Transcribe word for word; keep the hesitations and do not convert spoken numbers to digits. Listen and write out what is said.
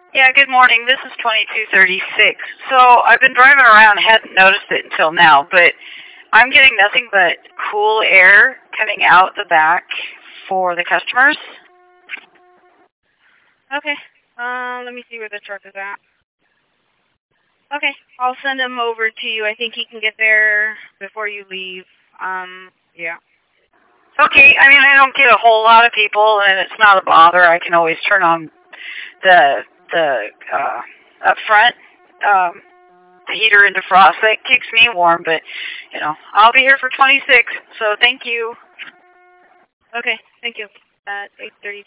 Yeah, good morning. This is twenty-two thirty-six. So I've been driving around, hadn't noticed it until now, but I'm getting nothing but cool air coming out the back for the customers. Okay. Um, let me see where the truck is at. Okay, I'll send him over to you. I think he can get there before you leave. Um, yeah. Okay, I mean, I don't get a whole lot of people, and it's not a bother. I can always turn on the the uh, up front um, the heater and defrost. That keeps me warm, but you know, I'll be here for twenty-six. So thank you. Okay, thank you. At eight thirty.